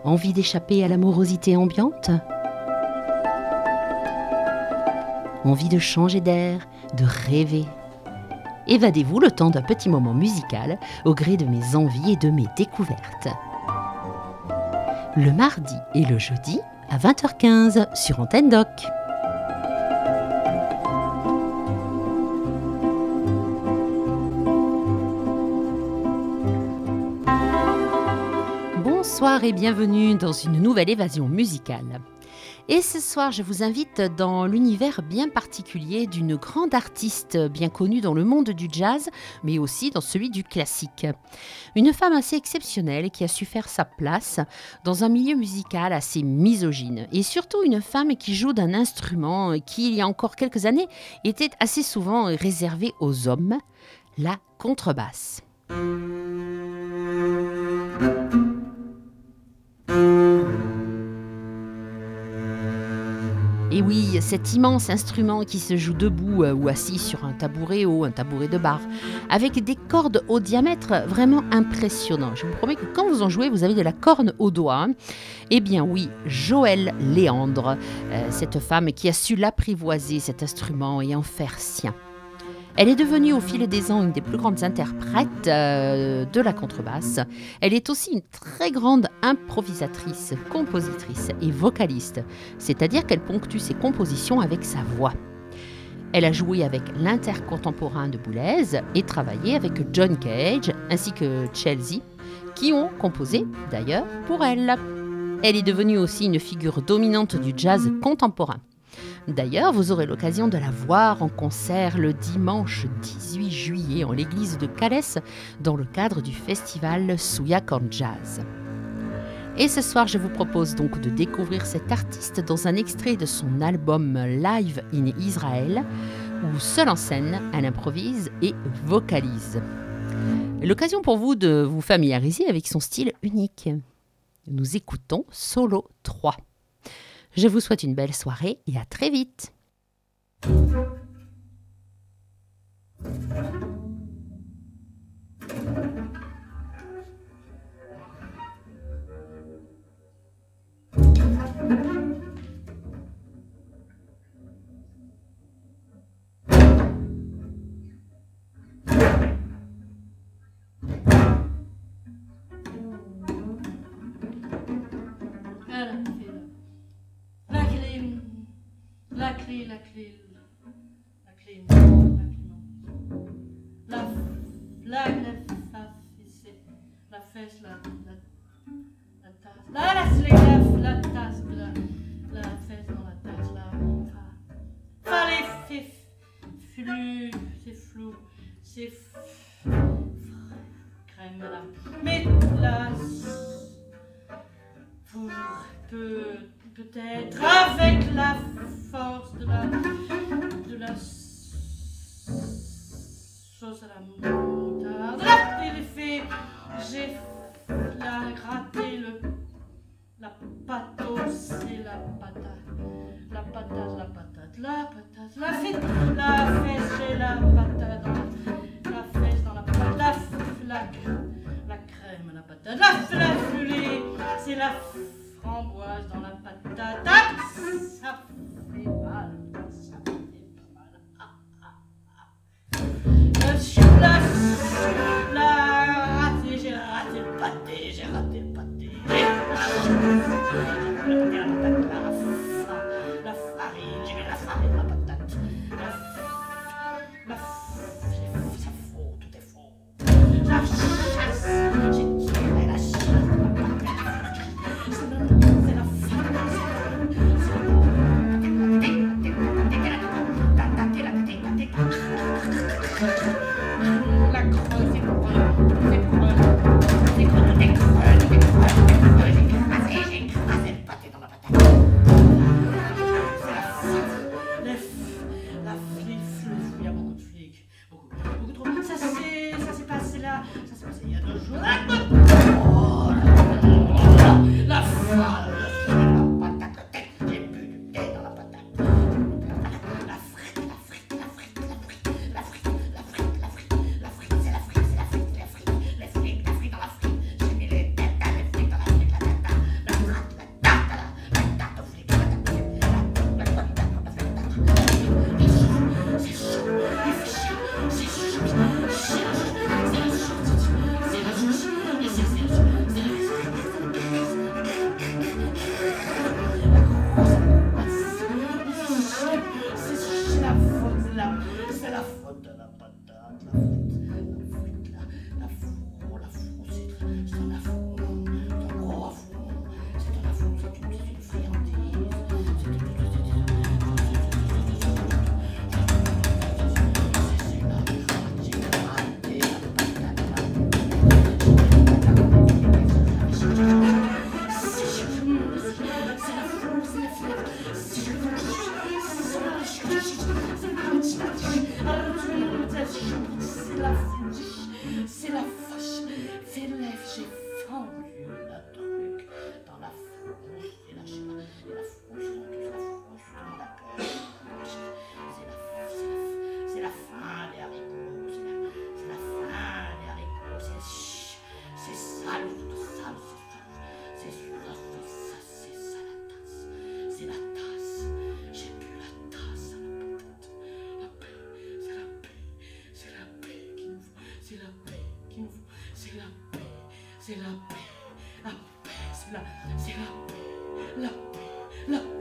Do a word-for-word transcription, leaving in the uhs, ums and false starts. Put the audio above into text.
Envie d'échapper à l'amorosité ambiante ? Envie de changer d'air, de rêver ? Évadez-vous le temps d'un petit moment musical au gré de mes envies et de mes découvertes. Le mardi et le jeudi à vingt heures quinze sur Antenne Doc. Bonsoir et bienvenue dans une nouvelle évasion musicale. Et ce soir, je vous invite dans l'univers bien particulier d'une grande artiste bien connue dans le monde du jazz, mais aussi dans celui du classique. Une femme assez exceptionnelle qui a su faire sa place dans un milieu musical assez misogyne. Et surtout une femme qui joue d'un instrument qui, il y a encore quelques années, était assez souvent réservé aux hommes, la contrebasse. Et oui, cet immense instrument qui se joue debout euh, ou assis sur un tabouret haut, un tabouret de bar, avec des cordes au diamètre vraiment impressionnant. Je vous promets que quand vous en jouez, vous avez de la corne au doigt. Hein. Eh bien oui, Joëlle Léandre, euh, cette femme qui a su l'apprivoiser, cet instrument, et en faire sien. Elle est devenue au fil des ans une des plus grandes interprètes euh, de la contrebasse. Elle est aussi une très grande improvisatrice, compositrice et vocaliste, c'est-à-dire qu'elle ponctue ses compositions avec sa voix. Elle a joué avec l'Intercontemporain de Boulez et travaillé avec John Cage ainsi que Chelsea, qui ont composé d'ailleurs pour elle. Elle est devenue aussi une figure dominante du jazz contemporain. D'ailleurs, vous aurez l'occasion de la voir en concert le dimanche dix-huit juillet en l'église de Calais dans le cadre du festival Souillac en Jazz. Et ce soir, je vous propose donc de découvrir cette artiste dans un extrait de son album Live in Israel où seule en scène, elle improvise et vocalise. L'occasion pour vous de vous familiariser avec son style unique. Nous écoutons Solo trois. Je vous souhaite une belle soirée et à très vite. La clé, la clé, la clé, la clé, la la la fessée, la fesse, la la la tasse, la la la la tasse, la la fesse dans la tasse, la fa, fa les fif, flux, c'est flou, c'est crème là, mais la pour peu peut-être avec la force de la de la sauce à la moutarde, la l'effet, j'ai la gratté le la patos et la patate, la patate, la patate, la patate, la fête, la fesse et la patate, dans la, la fesse dans la patate, la la la crème, la patate, la la fulée, c'est la framboise dans la patate, ah, ça fait mal, ça fait mal. Ah, ah, ah. Le la, la raté, j'ai raté le pâté, j'ai raté le pâté. J'ai raté la patate, la, la farine, j'ai mis la farine dans la patate. La, la, c'est faux, tout est faux. La chasse, j'ai tiré la chasse de la patate. C'est la la creuse, c'est pour c'est pour c'est pour des creux, des creux, j'ai écrasé, j'ai écrasé le pâté dans la patate. C'est la flic, la flic, il y a beaucoup de flics, beaucoup, beaucoup trop. Ça s'est, ça s'est passé là, ça s'est passé il y a deux jours. Oh là là, la folle. La frite, la frite, la frite, la frite, la frite, la frite, la frite, c'est la frite, c'est la frite. c'est la paix, c'est la paix, la paix, c'est la, c'est la paix, la paix, la paix.